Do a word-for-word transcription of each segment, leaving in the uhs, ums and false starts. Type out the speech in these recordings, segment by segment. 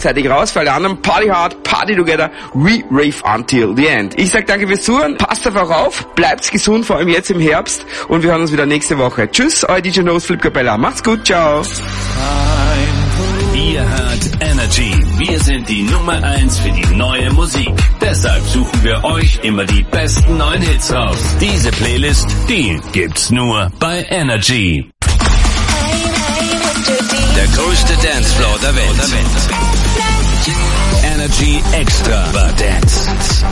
rechtzeitig raus, für alle anderen Party hard, Party together, we rave until the end. Ich sag danke fürs Zuhören, passt einfach auf, bleibt gesund, vor allem jetzt im Herbst und wir hören uns wieder nächste Woche. Tschüss, euer D J Nose, Flip Capella. Macht's gut, ciao. Ihr hört Energy. Wir sind die Nummer eins für die neue Musik. Deshalb suchen wir euch immer die besten neuen Hits raus. Diese Playlist, die gibt's nur bei Energy. Der größte Dancefloor der Welt. Energy Extra war Dance.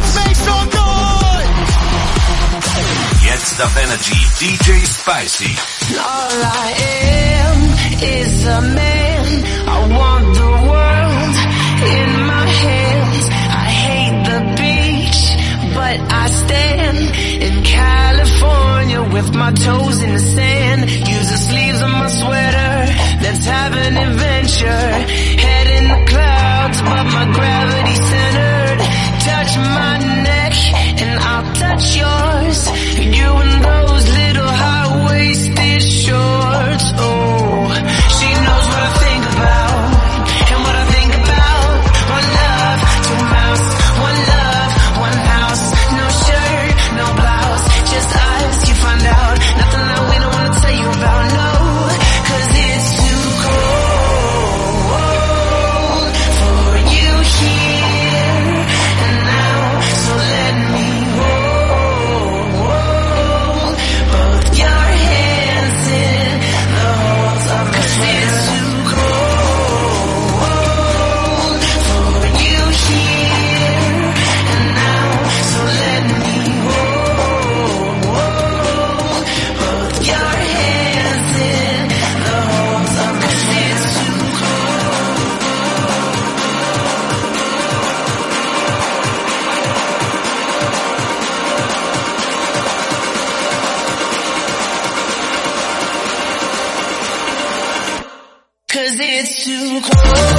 Jetzt auf Energy, D J Spicy. All I am is a man. I want the world in my hands. I hate the beach, but I stand in California with my toes in the sand. Use the sleeves of my sweater. Let's have an adventure. Head in the clouds, but my gravity centered. Touch my neck and I'll touch yours. You and those little high-waisted shorts. Oh, she knows what I think about and what I think about. One love, two mouths. One love, one house. No shirt, no blouse. Just us, you find out. Nothing that we don't want to tell you about, no. Cause it's too cold for you here and now. So let me hold both your hands in the holds of my hand. It's too cold for you here and now. So let me hold both your hands in the holds of my hand. It's too Cause it's too cold.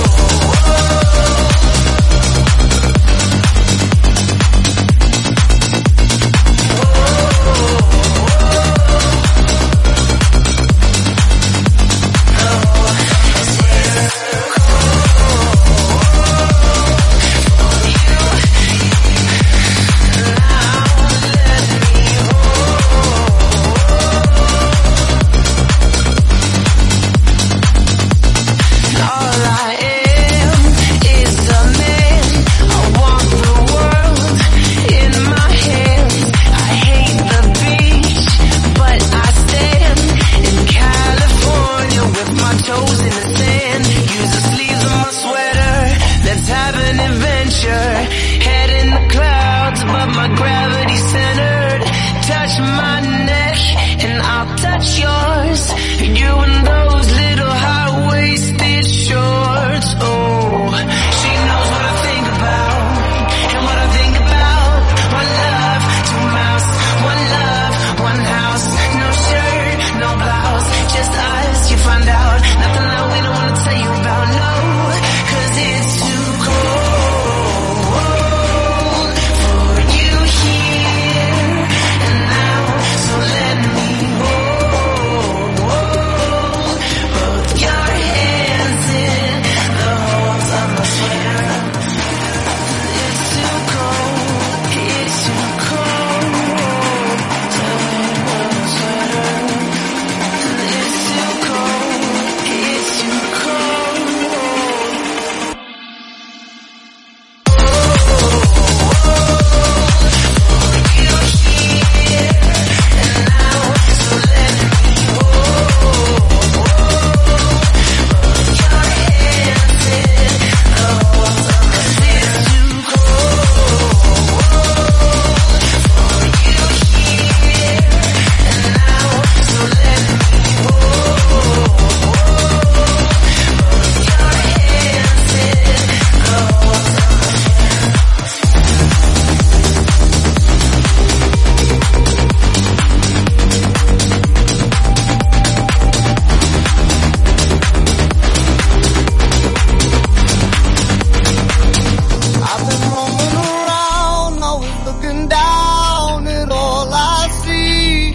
All I am is a man. I want the world in my hands. I hate the beach, but I stand in California with my toes in the sand. Use the sleeves of my sweater. Let's have an adventure. Head in the clouds, but my gravity centered. Touch my neck and I'll touch yours. You and those little high-waisted shorts. Oh, she knows what I think about and what I think about. One love, two mouths. One love, one house. No shirt, no blouse. Just us, you find out. Nothing that we don't want to tell you about, no. Cause it's too cold for you here and now. So let me hold both your hands in the holds of my hand. It's too cold, it's too cold to live with a sweater. It's too cold, it's too cold. You're here and now, so let me hold your hands in the holds of my hand. It's too cold for you here and now, so let me hold your hands in the holds of my I've been roaming around, always looking down at all I see.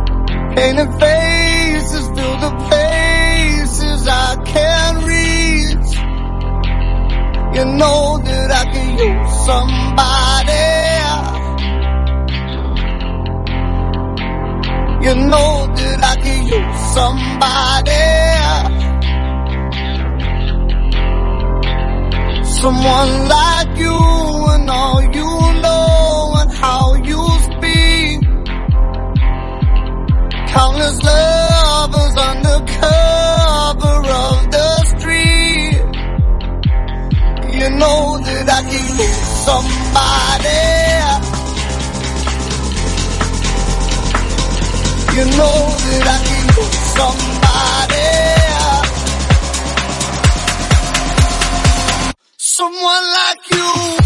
Painted faces fill the places I can't read. know that I can use somebody. You know that I can use somebody. Someone like you and all you know and how you speak. Countless lovers under cover of the street. You know that I can use somebody. You know that I can use somebody. Someone like you.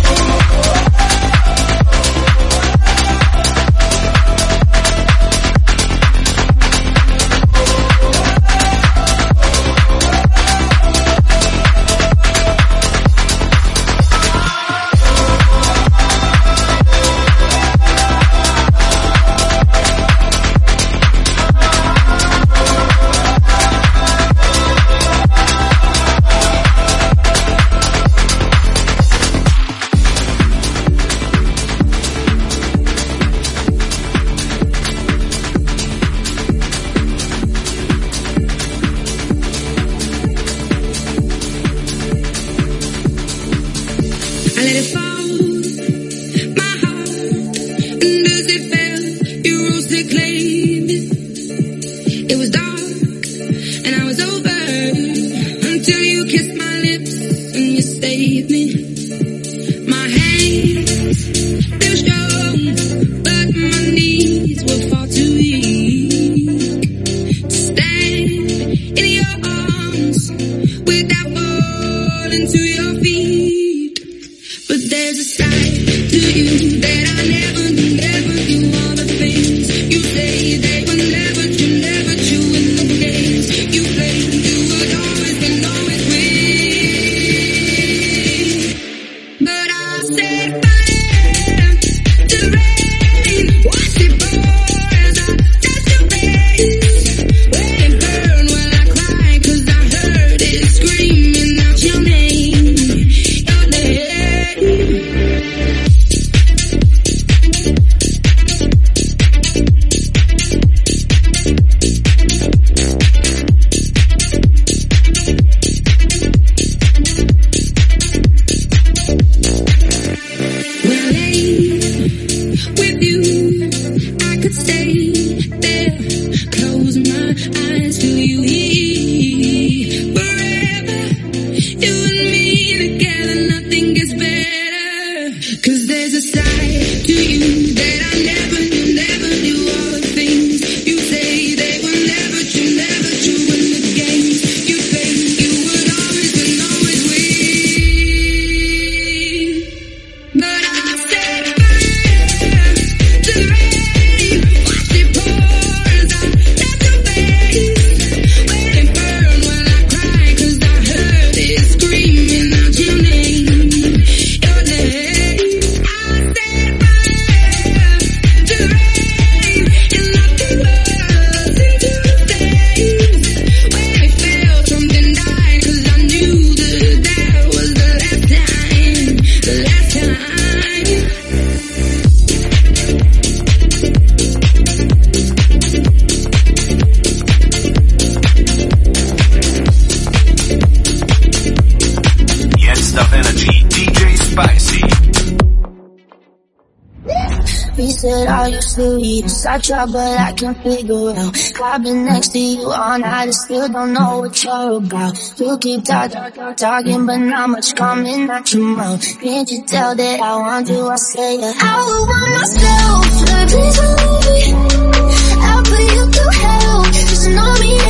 I try, but I can't figure out. I've been next to you all night, I still don't know what you're about. You keep talking, talking, but not much coming out your mouth. Can't you tell that I want you? I say that I would want myself to be lonely. I'll put you through hell, just to know me,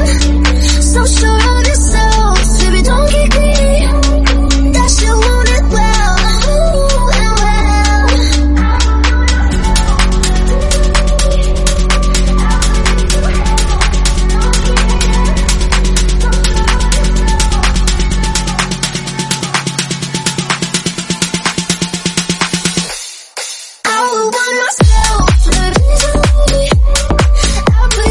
yeah. So sure of yourself, baby, don't get greedy. That shit want it well. I would want myself to be lonely.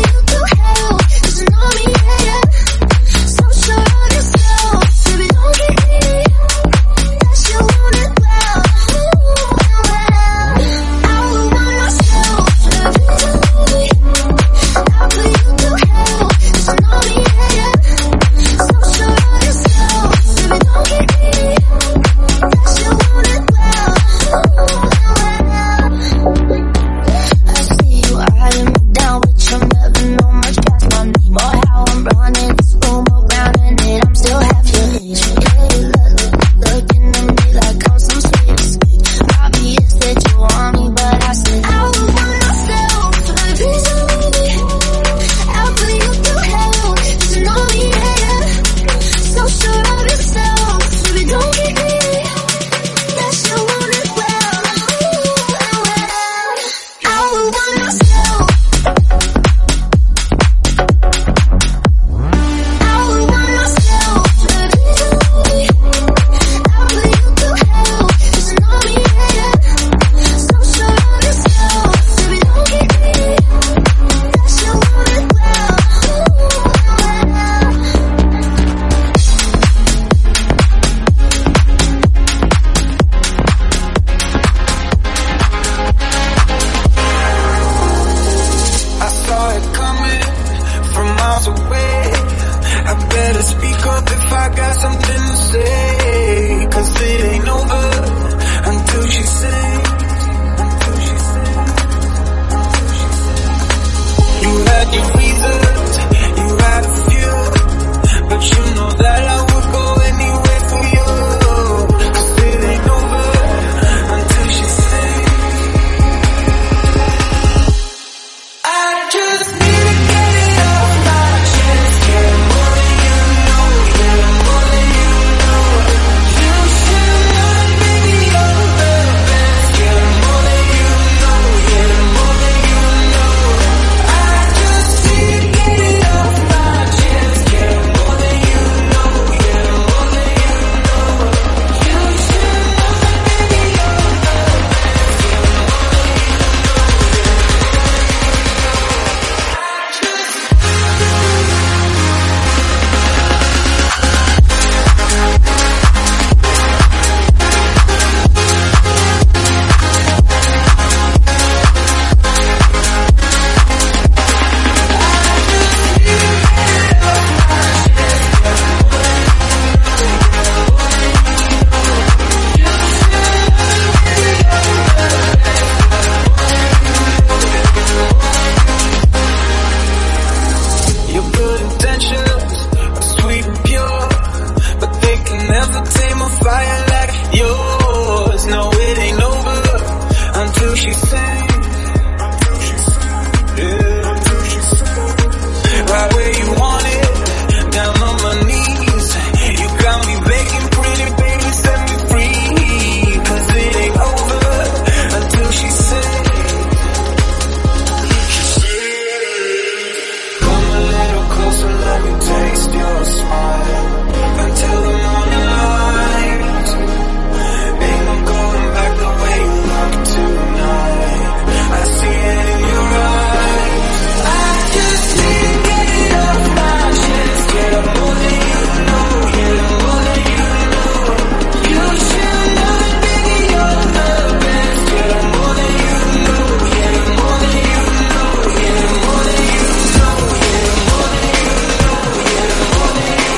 got something to say, 'cause it ain't over until she sings, until she sings, until she sings. You had your reasons, you had a few, but you know that I would go anywhere for you, 'cause it ain't over until she sings. I just need to get it off my chest, yeah, more than you know, yeah, more than you know. You should know that baby you're the best, yeah, more than you know, yeah, more than you know. I just need to get it off my chest, yeah, more than you know, yeah, more than you know. You should know that baby you're the best, yeah, more than you know, yeah, more than you know. I just Your good intentions are sweet and pure, but they can never tame a fire like yours. No, it ain't over until she sings. Yeah, until she sings. Right where you want it, down on my knees. You got me begging, pretty baby, set me free. 'Cause it ain't over until she sings. Come a little closer, let me taste your smile. Until the morning light, ain't no going back the way you look tonight. I see it in your eyes. I just need to get it off my chest, yeah, more than you know, yeah, more than you know. You should know that baby you're the best, yeah, more than you know, yeah, more than you know, yeah, more than you know, yeah, more than you know, yeah, more than you know, yeah, more than you know.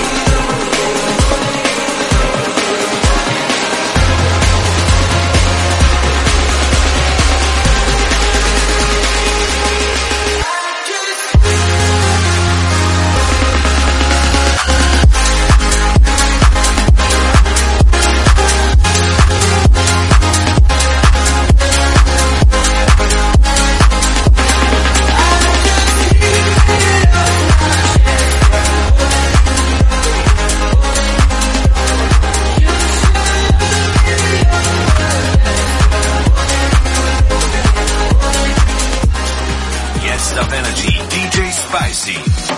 Jetzt auf Energy, D J Spicy.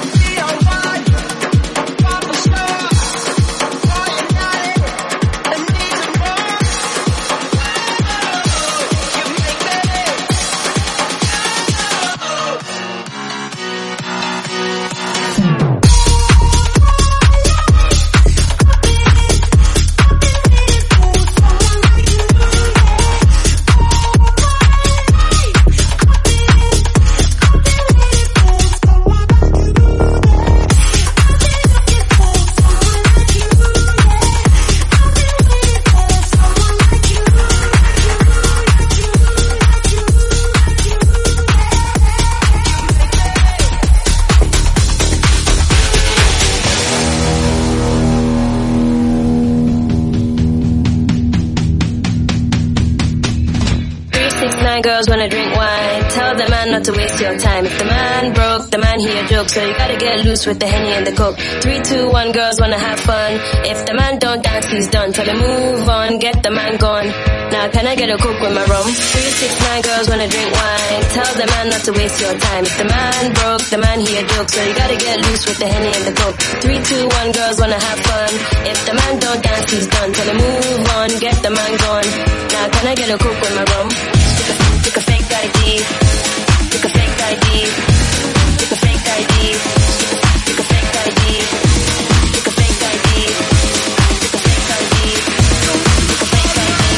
Girls wanna drink wine, tell the man not to waste your time. If the man broke, the man he a joke, so you gotta get loose with the Henny and the Coke. Three, two, one, girls wanna have fun. If the man don't dance, he's done. Tell him move on, get the man gone. Now can I get a Coke with my rum? Three, six, nine, girls wanna drink wine, tell the man not to waste your time. If the man broke, the man he a joke, so you gotta get loose with the Henny and the Coke. Three, two, one, girls wanna have fun. If the man don't dance, he's done. Tell him move on, get the man gone. Now can I get a Coke with my rum? Take a fake I D, take a fake I D, take a fake I D, take a fake I D, take a fake I D, take a fake I D, take a fake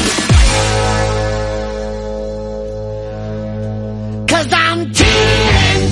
I D. 'Cause I'm cheating.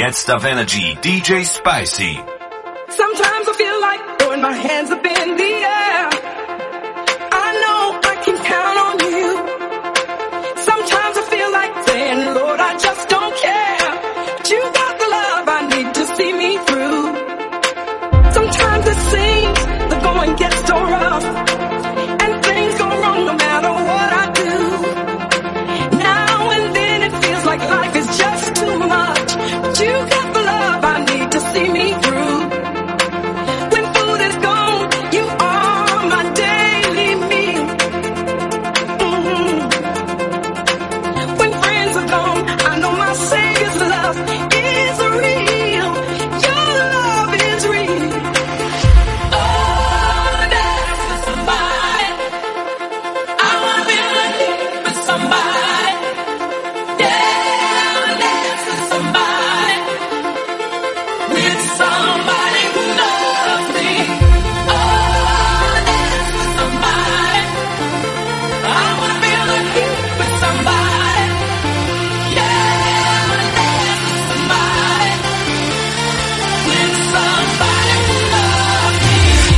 Jetzt auf Energy, D J Spicy. Sometimes I feel like throwing my hands up in the air. I know I can count on you. Sometimes I feel like saying, Lord, I just don't care. But you got the love I need to see me through. Sometimes it seems the going gets so rough, and things go wrong no matter what I do. Now and then it feels like life is just too much. But you got the love I need to see me through. When food is gone, you are my daily meal. Mm-hmm. When friends are gone, I know my Savior's love is real. Your love is real. Oh, dance with somebody. I wanna be with somebody. Yeah, dance with somebody. With somebody who loves me. Oh, dance with somebody. I wanna be lucky with somebody. Yeah, dance with somebody. With somebody who loves me.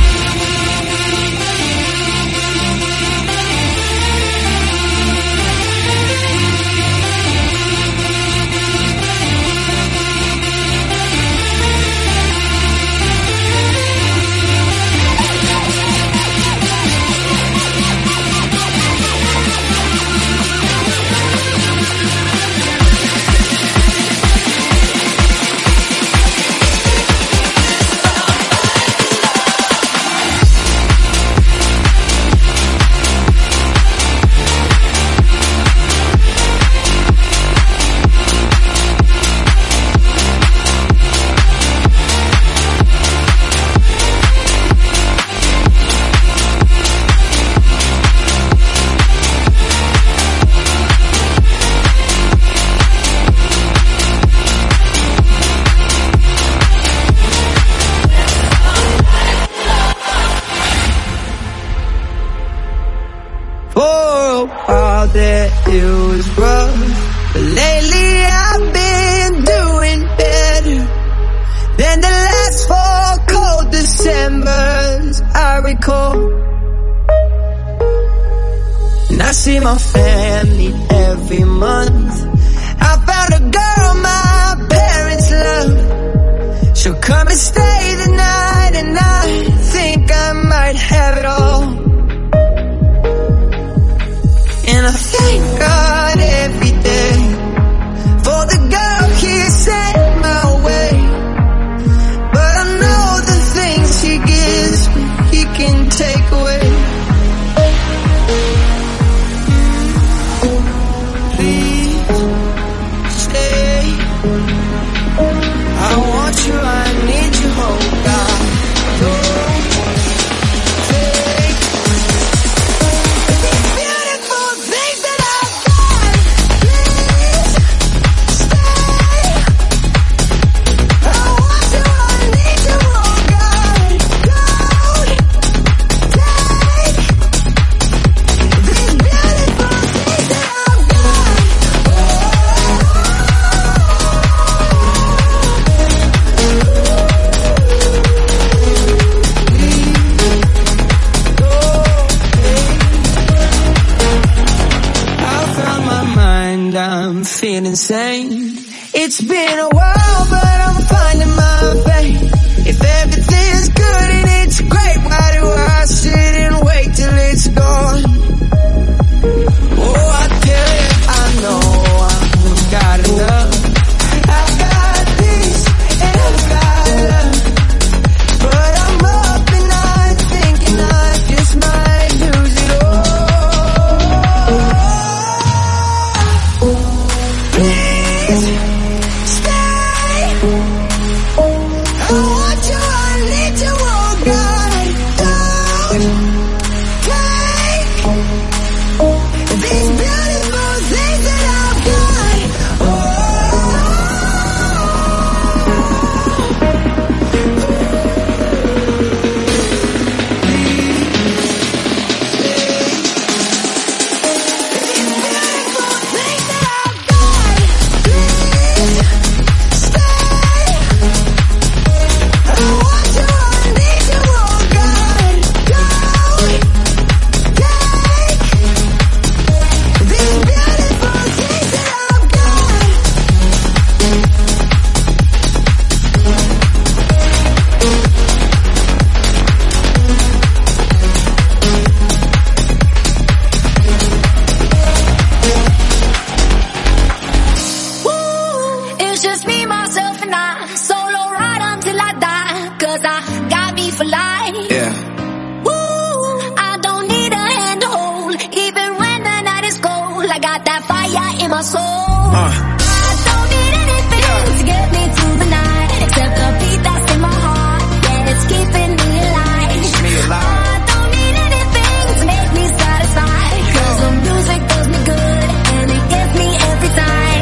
For a while there it was rough, but lately I've been doing better than the last four cold Decembers I recall. And I see my family every month. I found a girl my parents love. She'll come and stay the night, and I think I might have it all. And I thank God every day for the girl He sent my way. But I know the things He gives me, He can take away. Please stay. I want you, I need you, oh God. Don't take these beautiful things that I've got. Please stay. I want you, I need you, oh God. Don't take these beautiful things that I've got. I found my mind, I'm feeling sane. It's been a while, but I'm finding my faith. If everything's good and it's great, why do I sit and wait till it's gone? Oh, I tell you, I know I've got enough. I've got peace and I've got love. But I'm up and I'm thinking I just might lose it all. Please stay. I my soul. I don't need anything to get me through the night, except the beat that's in my heart. Yeah, it's keeping me alive. I don't need anything to make me satisfied, 'cause the music does me good and it gets me every time.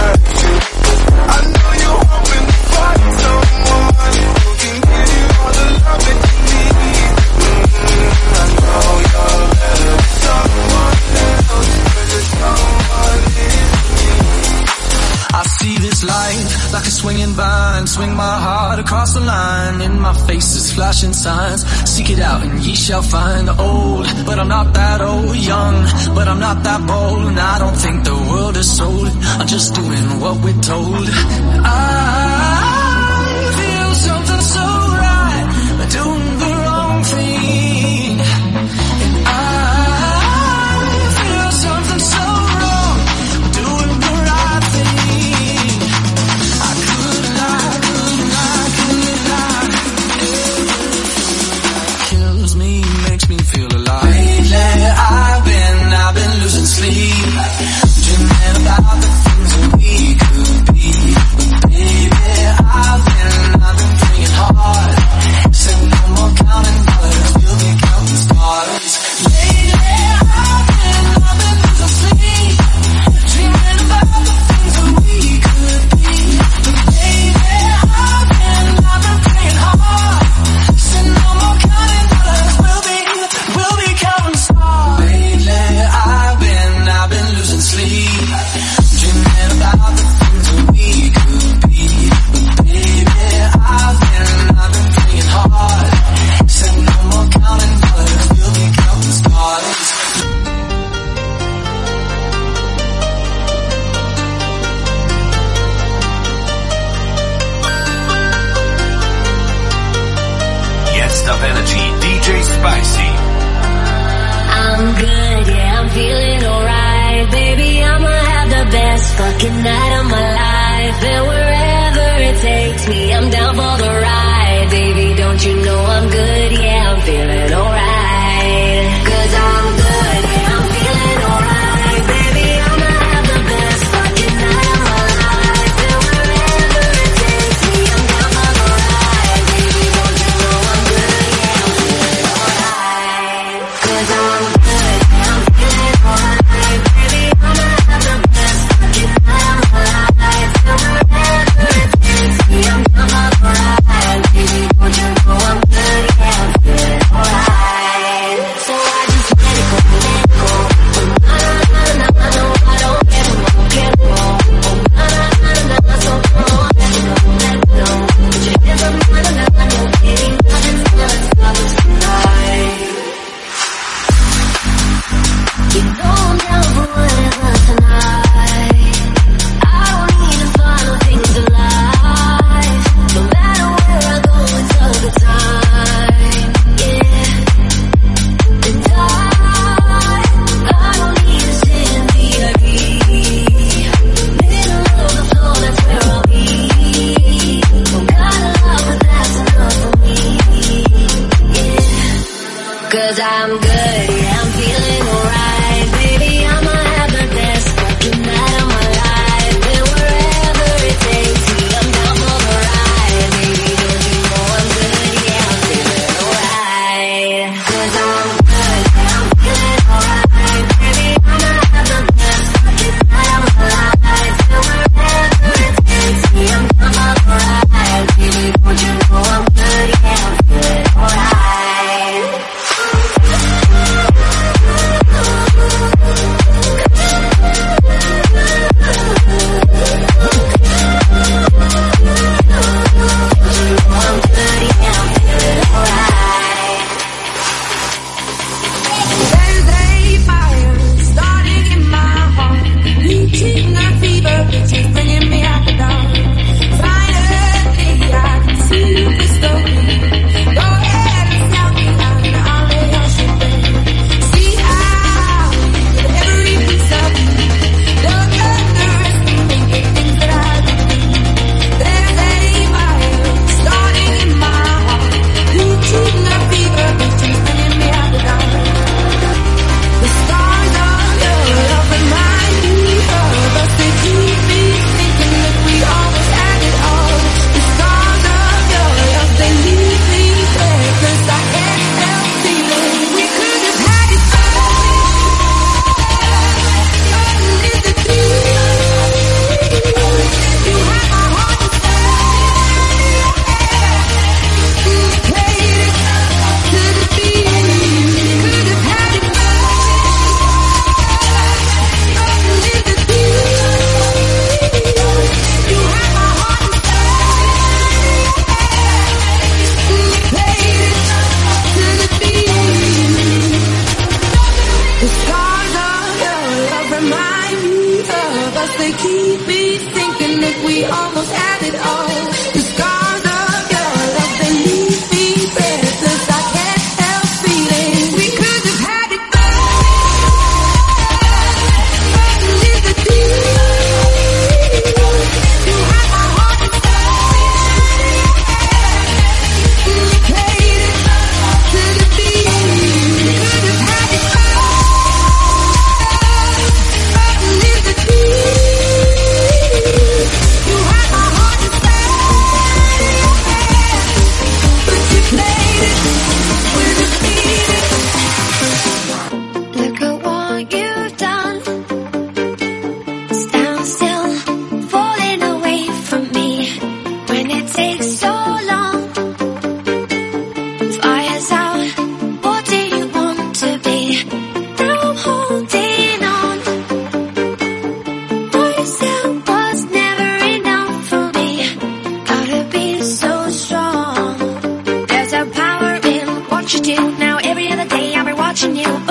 all the life like a swinging vine. Swing my heart across the line. In my face is flashing signs. Seek it out and ye shall find. Old, but I'm not that old. Young, but I'm not that bold. And I don't think the world is sold. I'm just doing what we're told. I feel something so right, but doing the wrong thing. And I feel something so wrong, but doing the right thing. I couldn't lie, couldn't lie, couldn't lie. It kills me, makes me feel alive. Lately I've been, I've been losing sleep, dreaming about the things that we could be. But baby, I've been, I've been praying hard. Said no more counting dollars, we'll be counting stars. Lately I've been, I've been losing sleep, dreaming about the things that we could be. But baby, I've been, I've been praying hard. Said no more counting dollars, we'll be, we'll be counting stars. Lately I've been, I've been losing sleep, dreaming about the things that we could be. But baby, I've been, I've been praying hard. Said no more counting dollars, we'll be counting stars. Jetzt auf Energy D J Spicy. I'm good, yeah, I'm feeling alright. Baby, I'ma have the best fucking night of my life. And wherever it takes me, I'm down for the ride. Baby, don't you know I'm good, yeah, I'm feeling alright. Cause I'm good, yeah, I'm feeling alright. Baby, I'ma have the best fucking night of my life. And wherever it takes me, I'm down for the ride. Baby, don't you know I'm good, yeah, I'm feeling alright. Cause I'm good, yeah, I'm feeling alright. Baby, I'ma have the best fucking night of my life. And wherever it takes me, I'm down for the ride. Baby, don't you know I'm good, yeah, I'm feeling alright. 'cause they keep me thinking that we almost had it all. The scars of your love, they leave me breathless. I can't help feeling we could have had it all. Is the deal? You had my heart inside. You played it to the beat. We could have had it all. Is the deal? You had my heart inside. But you played it with the beat. Look at what you've done. Stand still, falling away from me. When it takes so long, fire's out. What do you want to be? Now I'm holding on. Myself was never enough for me. Gotta be so strong. There's a power in what you do. Now every other day I'll be watching you. Oh,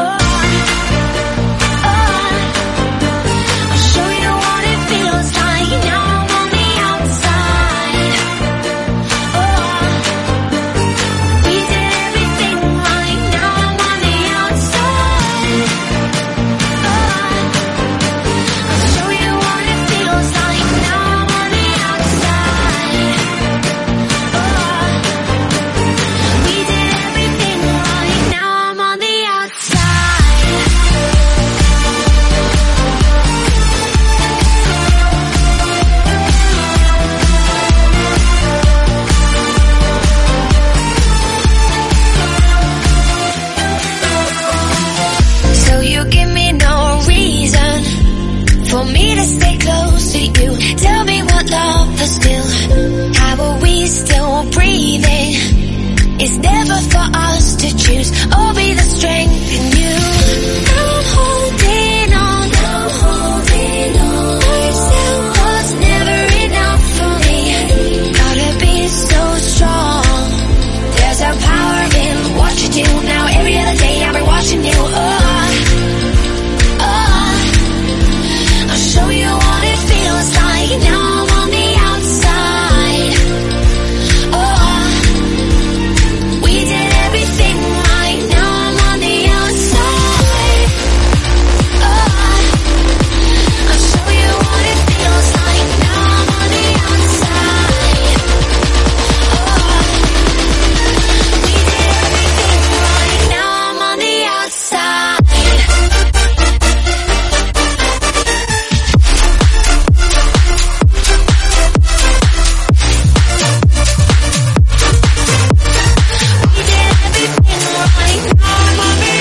oh. I'll show you what it feels like. Now I'm on the outside. Oh, we did everything right. Now I'm on the outside. Oh, I'll show you what it feels like. Now I'm on the outside. Oh, we did everything right. Now I'm on the outside. So you give me no reason for me to stay close to you. Tell me what love is still. How are we still breathing? It's never for us to choose. Or be the strength in you. Now I'm holding on. Now I'm holding on. Myself was never enough for me. Gotta be so strong. There's a power in what you do. Now every other day I'll be watching you. Oh, oh. I'll show you what it feels like. Now I'm on the outside. Oh, we did everything right. Now I'm on the outside. Oh, I'll show you what it feels like. Now I'm on the outside. Oh, we did everything right. Now I'm on the outside. We did everything right. Now I'm on the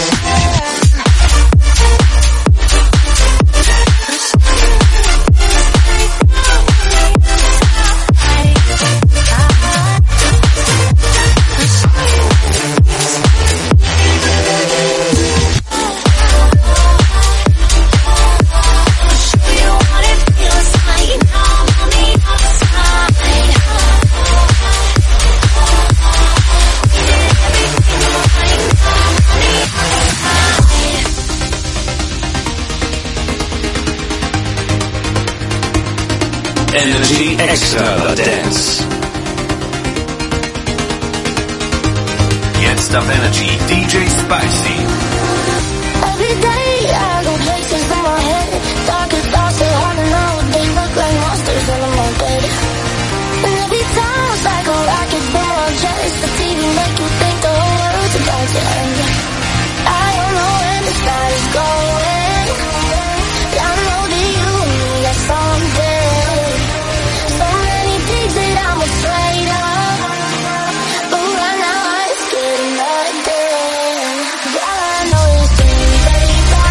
show you what it feels like. Now I'm on the outside. We did everything right. Now I'm on the outside. Energy Extra Dance. Jetzt auf Energy D J Spicy. Every day I go places in my head. Darkest thoughts are hard to know. They look like monsters in my bed. And every time it's like a rocket from my chest. The T V make you think the whole world's about to end. I don't know where this night is going. I know that you and me got something. So many things that I'm afraid of. But right now I just get nothing. All I know is things they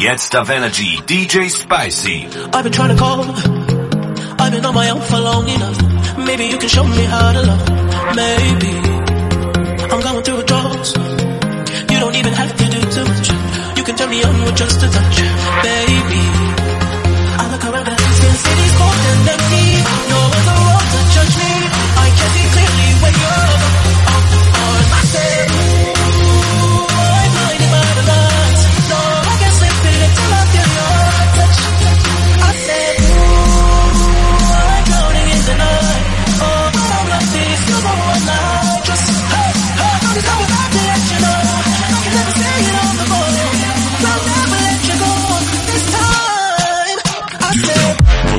Jetzt auf Energy, D J Spicy. I've been trying to call. I've been on my own for long enough. Maybe you can show me how to love. Maybe I'm going through a drought. You don't even have to do too much. You can turn me on with just a touch, baby. I look around and the city's cold and empty. No one's around to judge me. I can see clearly when you're up on my step. I'm blinded by the lights. No, I can't sleep until I feel your touch. I said, ooh, I'm floating in the night. Oh, but I'm not this number one night. Just, hey, hey, I'm just coming back to let you know. I can never say it on the phone. I'll never let you go this time. I said,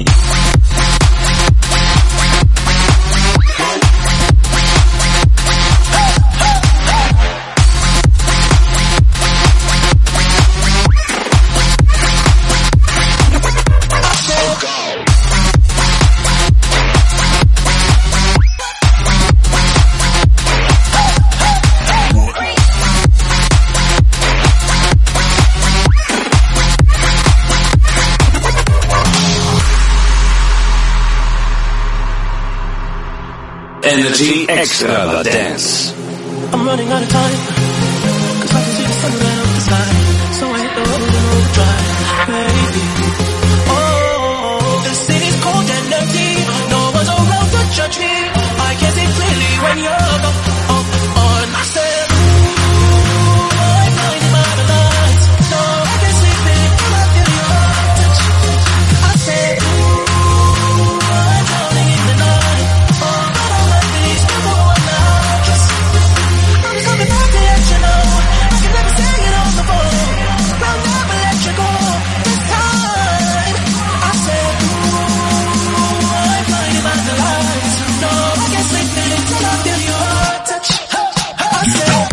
Energy Extravagance. I'm running out of time, cause I can see the sun right up the sky. So I hit the road and overdrive, baby. Oh, the city's cold and empty. No one's around to judge me. I can see clearly when you're up, up on my step. I'm blinded by the lights. No, I can sleep until I feel your touch. I said, ooh, I'm drowning in the night. Oh, but I'm like this number one night. Just, I'm just coming back to let you know. I can never say it on the phone. I'll never let you go this time. I said, ooh, I'm blinded by the lights. No, I can't sleep until I feel your touch. I said,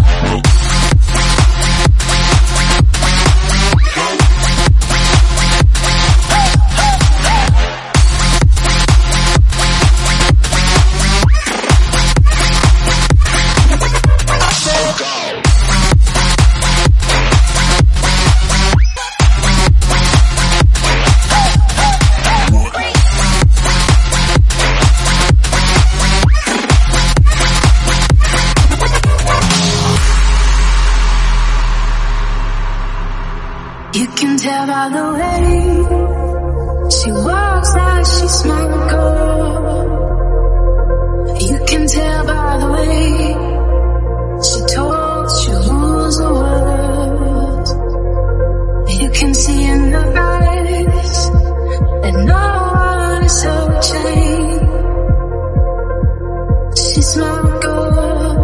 You can tell by the way she walks like she's smart girl. You can tell by the way she talks, she rules the world. You can see in her eyes that no one is searching. She's smart girl,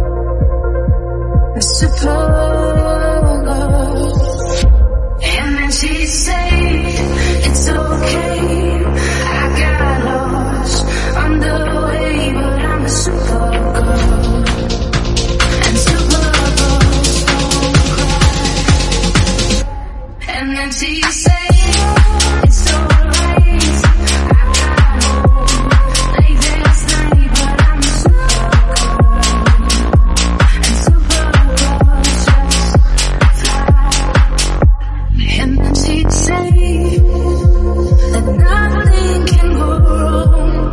a superb girl. And then she said, it's okay, I got lost on the way, but I'm a super girl. And super girls don't cry. And then she said, it's alright, I got home late last night, but I'm a super girl. And super girls just fly. And then she'd say that nothing can go wrong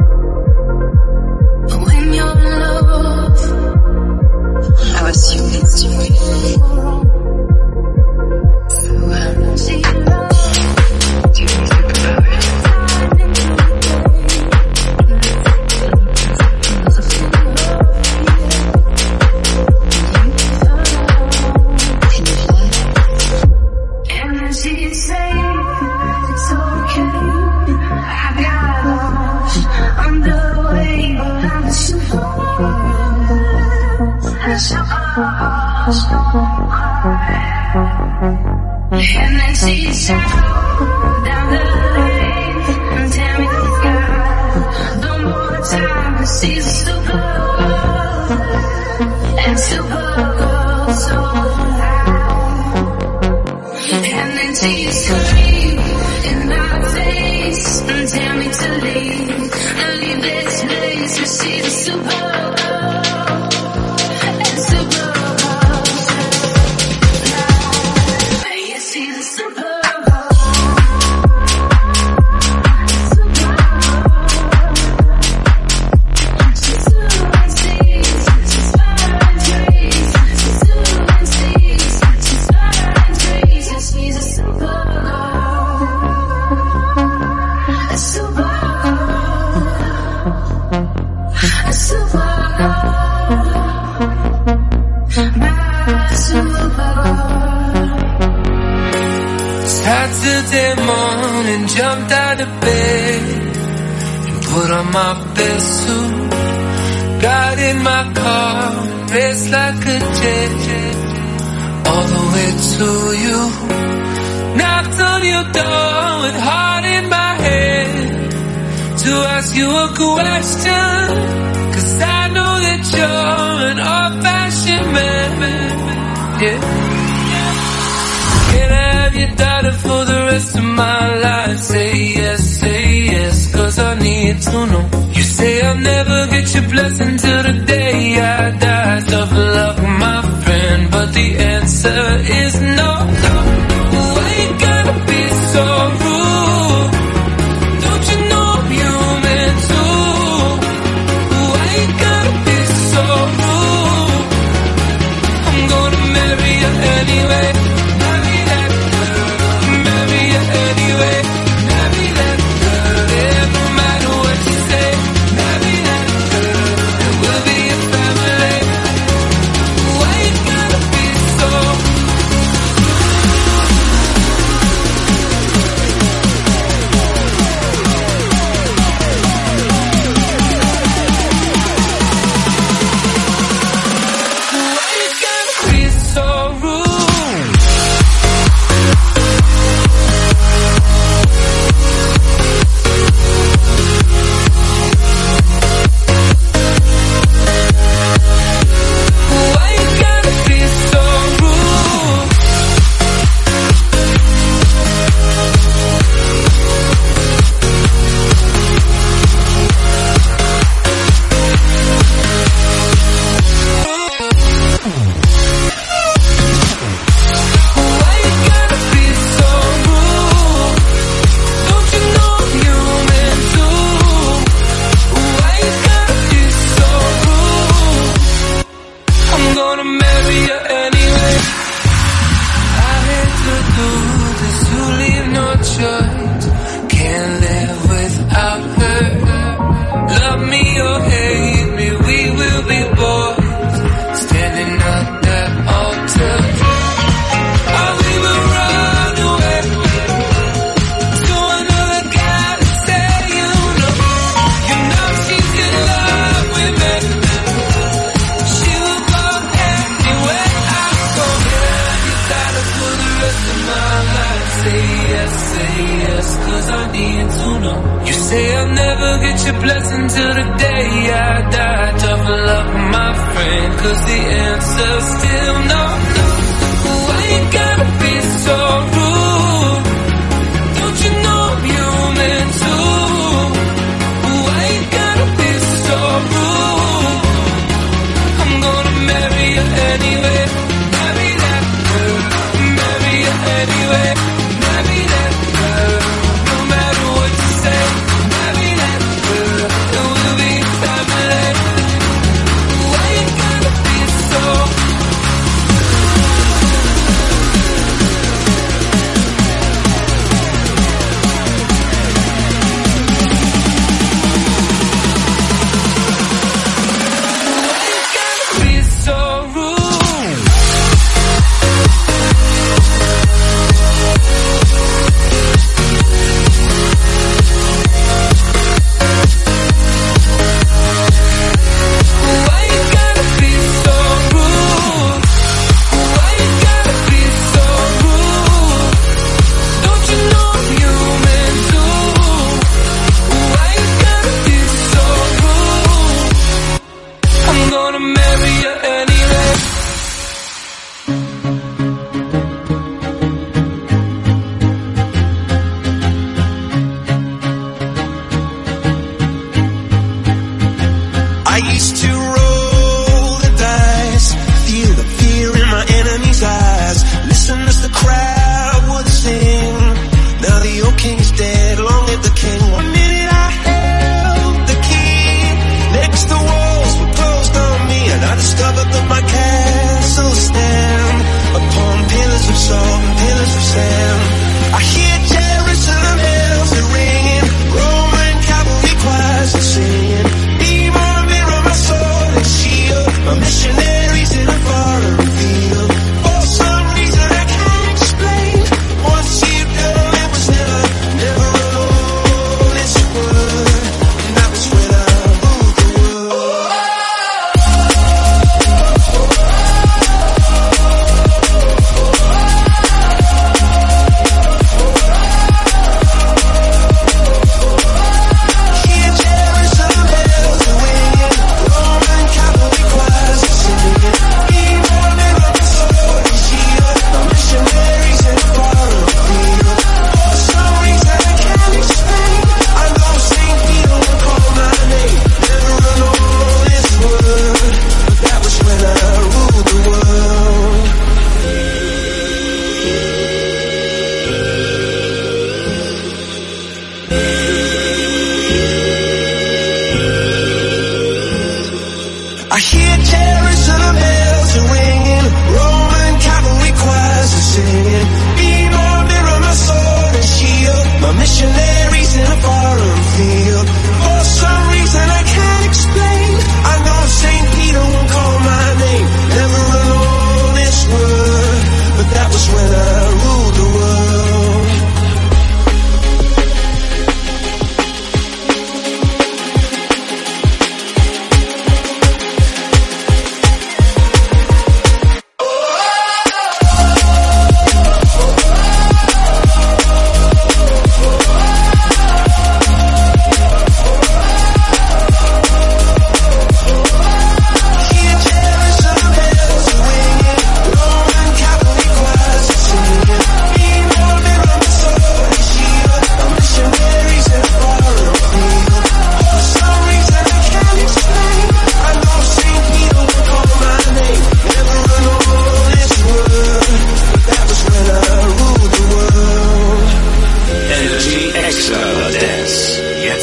when you're in love. I assume it's true. So she loves you, superpowers. And then she'd say, it's okay, I got lost on the way, but I'm a supergirl. And supergirls don't cry. And then she'd shout down the lane and tell me to God, no more time, 'cause she's a supergirl. And supergirls don't cry. And then she'd scream in my face and tell me to leave and leave this place, 'cause she's a supergirl. And supergirls don't lie. Yes, she's a Saturday morning, jumped out of bed and put on my best suit. Got in my car, raced like a jet, all the way to you. Knocked on your door with heart in my head to ask you a question, 'cause I know that you're an old-fashioned man, yeah. Can I have your daughter for the rest of my life? Say yes, say yes, 'cause I need to know. You say I'll never get your blessing till the day I die. Tough luck, my friend, but the answer is no, no. Why you gotta be so rude? Don't you know I'm human too? Why you gotta be so rude? I'm gonna marry you anyway. Marry that girl. Marry you anyway. Marry that girl. Yeah, no matter what you say. Marry that girl. And we'll be a family. Why you gotta be so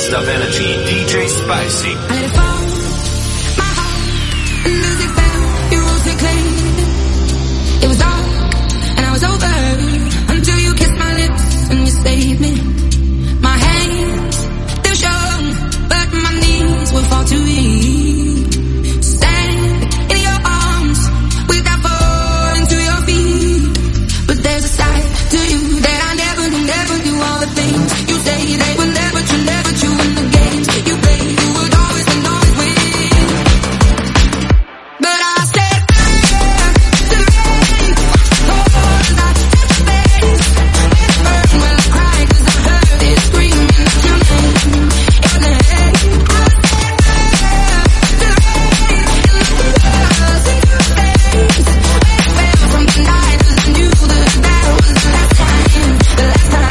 Jetzt auf Energy D J Spicy. I let it fall, my heart, and as it fell, you rose it clean. It was dark, and I was over, until you kissed my lips and you saved me. My hands, they were strong, but my knees were far too weak. Stand in your arms, without falling to your feet. But there's a side to you that I never knew, never knew. All the things you say, they were never true, never true. In the games you play, you would always and always win. But I said fire to the rain, watch the pouring, I touch your face. Let it burn when I cry, 'cause I heard it screaming out your name. In the head, I said fire to the rain, and the blood in your face. When it fell from the night, 'cause I knew that that was the last time, the last time.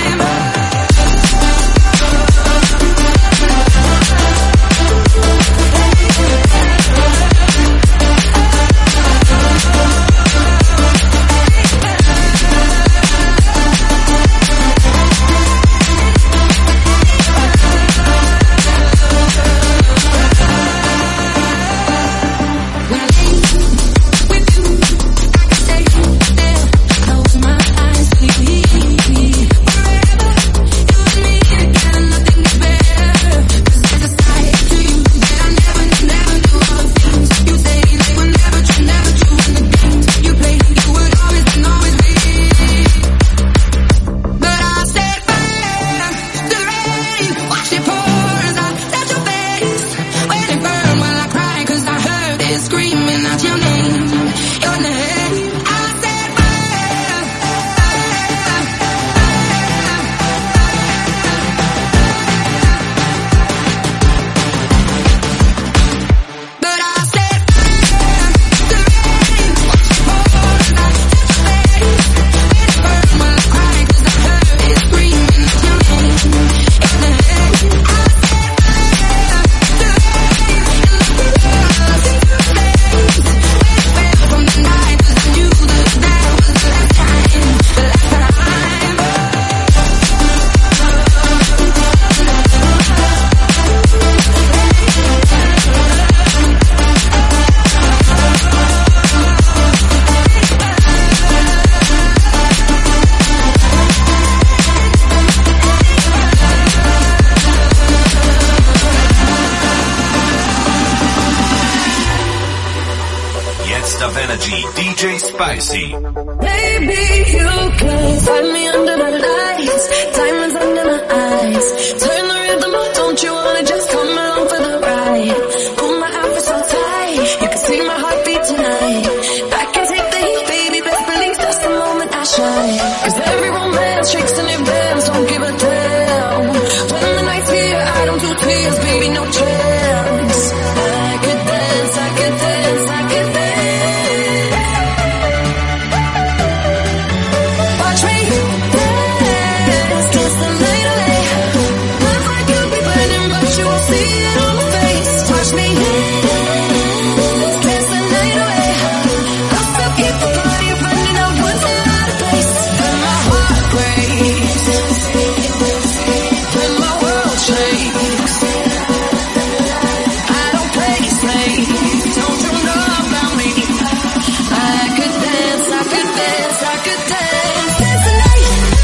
When I leave with you, I can stay there, close my eyes, sleep. Forever, you and me together, nothing is better. 'Cause there's a side to you that I never, never knew. All the things you say, they were never true, never true. In the games you play, you would always and always win. But I said fire to the rain, watch it pour as I touch your face. When it burn while I cry, 'cause I heard it screaming out your name, your name. I said fire, fire, fire. But I said fire to the rain, watch it pour as I touch your face. When it burn while I cry, 'cause I heard it screaming out your name, your name. I said fire to the rain, and the blood in your face. When it fell from the night, 'cause I knew that that was the last time, the last time. Jetzt auf Energy D J Spicy. Baby, you can find me under the lights. Diamonds under my eyes. Turn the rhythm up, don't you wanna just come along for the ride? Pull my outfit so tight, you can see my heartbeat tonight. I can take the heat, baby, best believe that's the moment I shine. 'Cause every romance shakes and it bends, don't give a damn. When the night's here, I don't do tears, baby, no chance. I could dance, I could dance, I could dance. Watch me dance, dance the night away. My heart could be burning, but you won't see it on my face. Watch me dance, dance the night away. I'll still keep the party running, I was a lot of place. When my heart breaks, when my world shakes, I don't play slave, don't you know about me? I could dance, I could dance, I could dance, dance the night.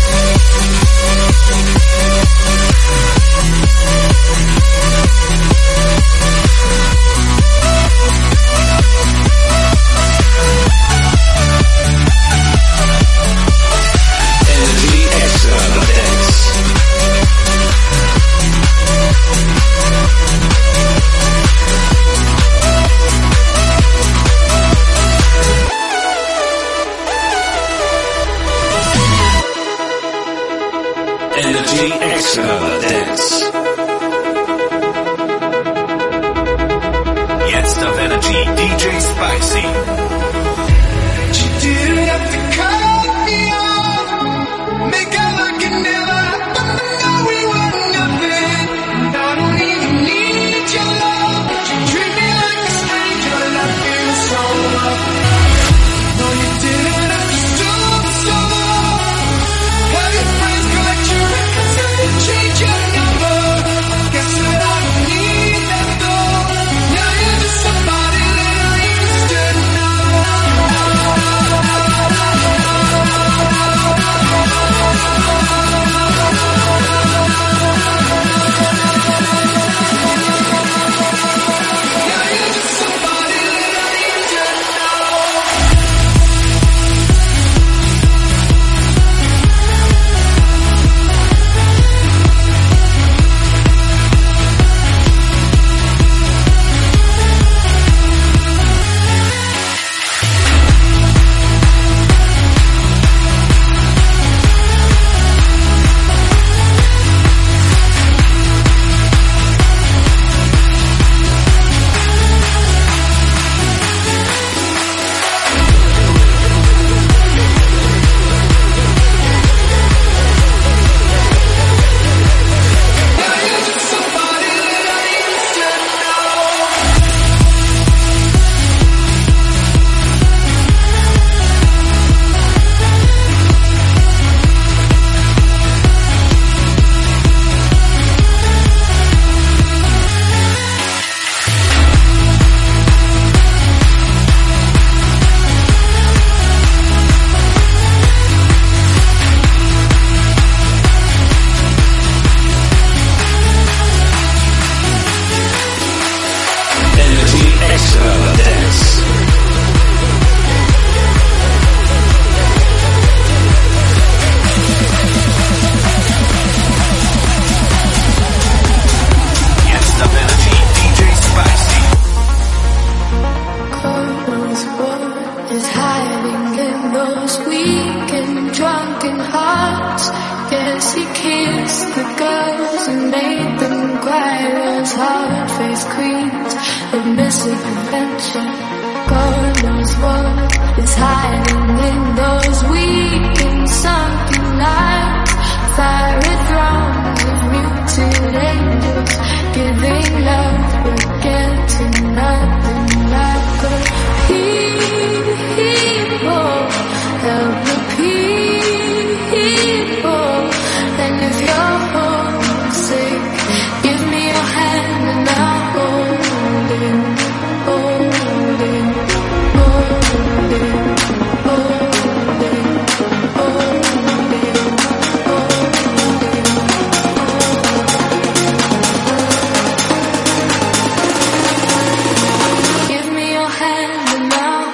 Energy Extravagance. Energy Extravagance. Jetzt auf Energy D J Spicy. You didn't have to cut me off, make out like it never happened, but now we were nothing. And I don't even need your love, but you treat me like a stranger, and I feel so loved. No, you didn't have to stoop so low. Have your friends collect your records and change your number. he kissed the girls and made them cry. Those hard-faced queens of misadventure. God knows what is hiding in those weak and sunken lines. Fiery throngs of muted angels giving love but getting nothing like a people. Help the people. And if you're homesick, give me your hand and I'll hold it, hold it, hold it, hold it, hold it. Give me your hand and I'll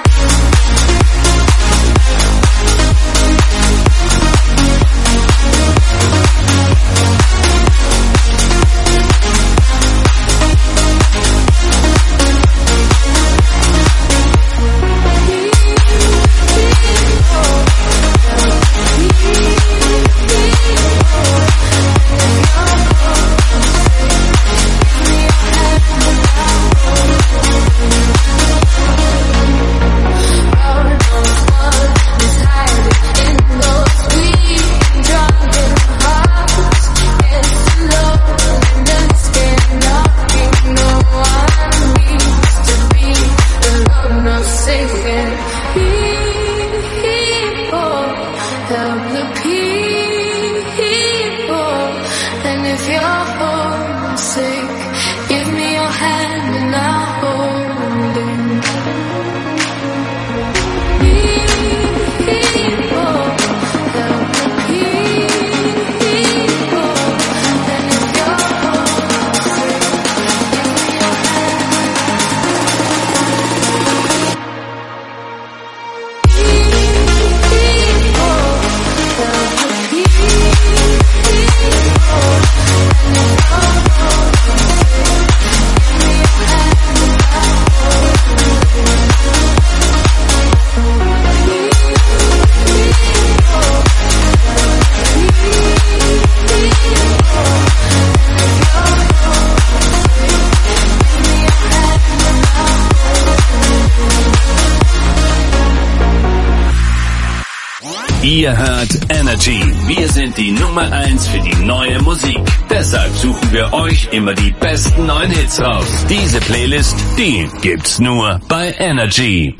Ihr hört Energy. Wir sind die Nummer eins für die neue Musik. Deshalb suchen wir euch immer die besten neuen Hits raus. Diese Playlist, die gibt's nur bei Energy.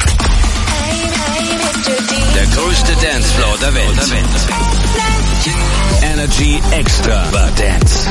Der größte Dancefloor der Welt. Energy Extra war Dance.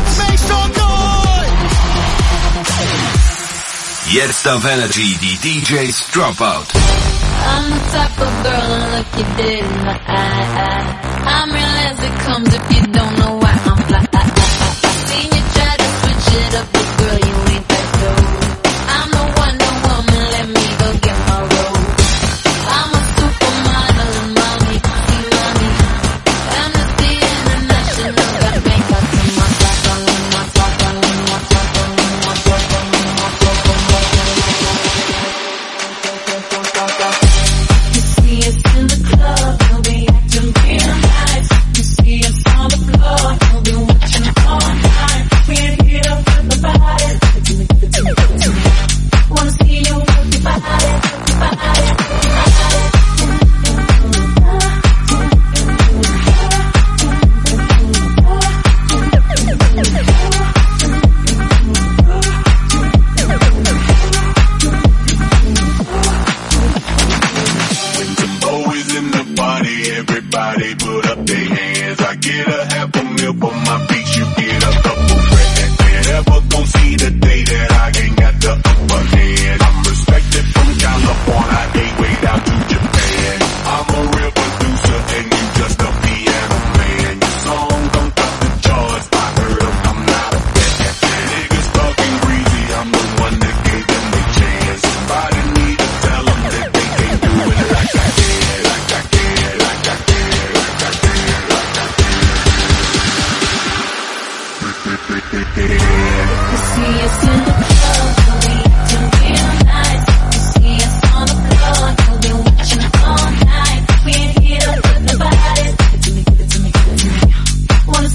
Jetzt auf Energy die D Js Dropout. I'm the type of girl to look you dead in the eye. I'm real as it comes if you don't know why I'm fly. Seen you try to switch it up, but girl, you ain't that dope. I'm the Wonder Woman, let me go get my robe. I'm a supermodel and mommy, see mommy. Amnesty International, got makeup in my sock, all in my sock, all in my sock, all in my sock, all in my sock, all in my sock. It's in the club, we'll be acting real nice. You see us on the floor, we'll be watching all night. We ain't here up with the body. Wanna see you with your body, your body, your everybody put up their hands. I get a half a mil for my beats, you get a couple grand. Never gon' see the day that I ain't got the upper hand. I'm respected from California, they way down to Japan. I'm a real producer and you just a piano man. Your song don't cut the charts, I heard them, I'm not a fan. Niggas talking greasy, I'm the one that gave them the chance. Somebody need to tell them that they can't do it like I can, like I can, like I can. You see us in the club, we'll be acting real nice. You see us on the floor, we'll be watching all night. We ain't here to put nobody. Give it to me, give it to me, give it to me. Wanna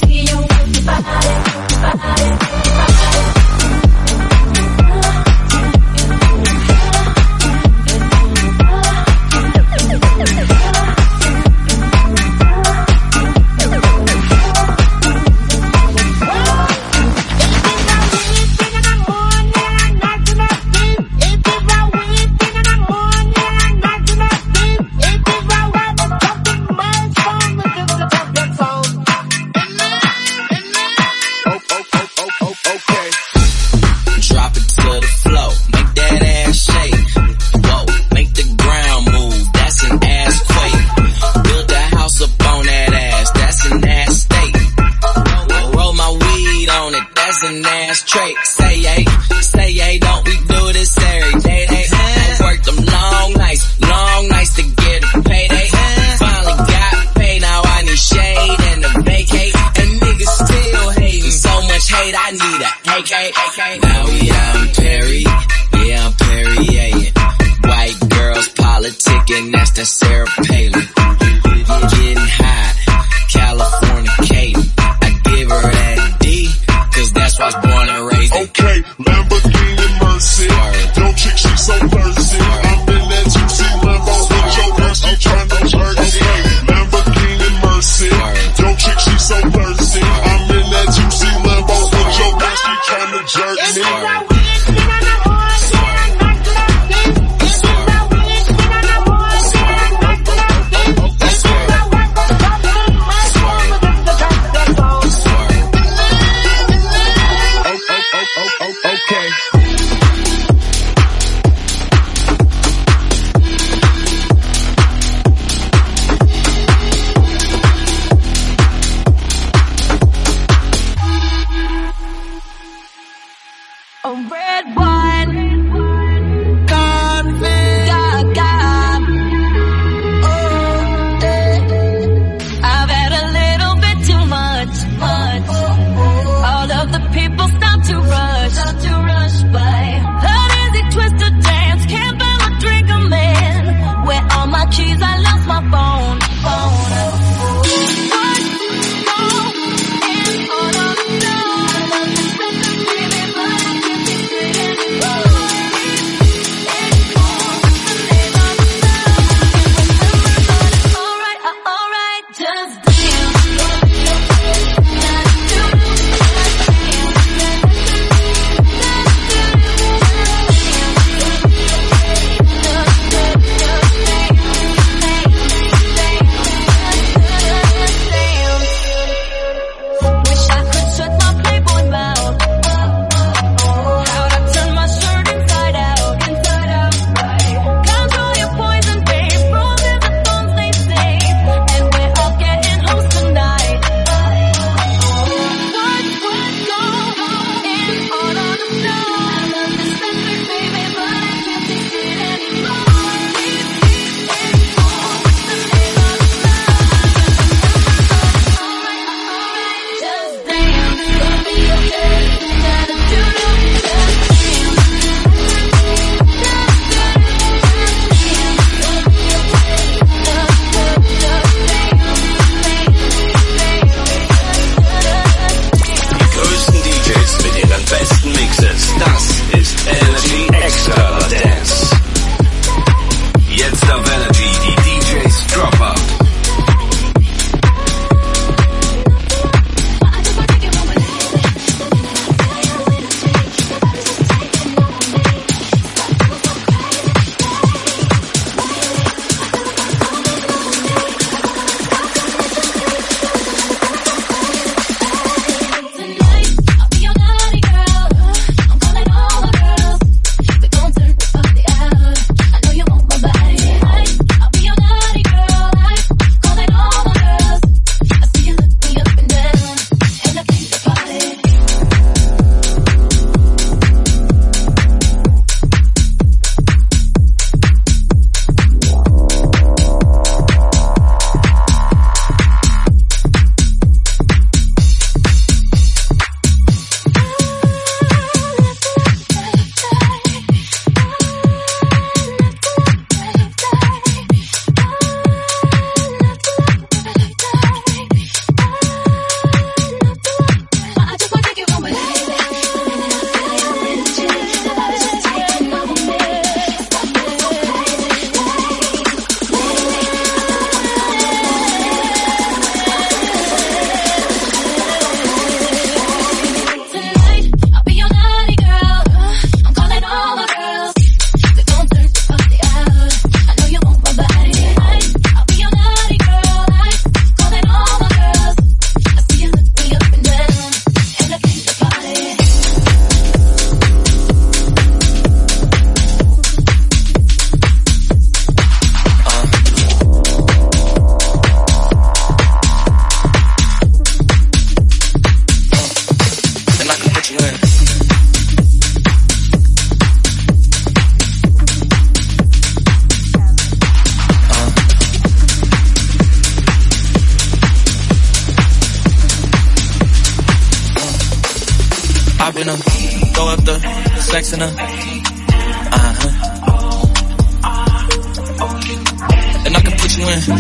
Wait, I need a A K, A K. Now we out in Perry, yeah, I'm Perrier. White girls politicking, that's that Sarah Palin. Getting high, Californicating. I give her that D, cause that's why I was born and raised in. Okay, Lamborghini Mercy. Yo chick, she so thirsty. I'm in that juicy Lambo with your girl, she tryna hurt me. Lamborghini Mercy. Yo chick, she so thirsty. I'm in that juicy Lambo with your girl, she tryna jerk Hop in her, throw up the sex in her. Uh-huh. And I can put you in.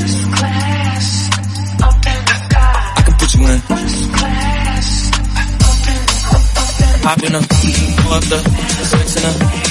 I can put you in. Hop in her, throw up the sex in her.